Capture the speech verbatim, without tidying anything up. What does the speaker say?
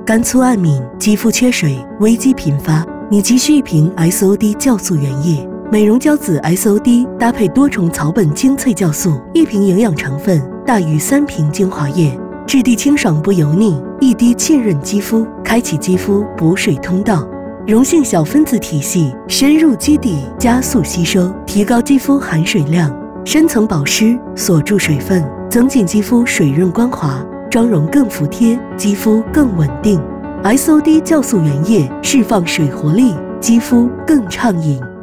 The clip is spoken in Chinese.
干粗暗敏，肌肤缺水，危机频发，你急需一瓶 S O D 酵素原液。美容胶子 S O D 搭配多重草本精粹酵素，一瓶营养成分大于三瓶精华液，质地清爽不油腻，一滴浸润肌肤，开启肌肤补水通道。溶性小分子体系深入基底，加速吸收，提高肌肤含水量，深层保湿，锁住水分，增进肌肤水润光滑，妆容更服帖，肌肤更稳定。S O D 酵素原液释放水活力，肌肤更畅饮。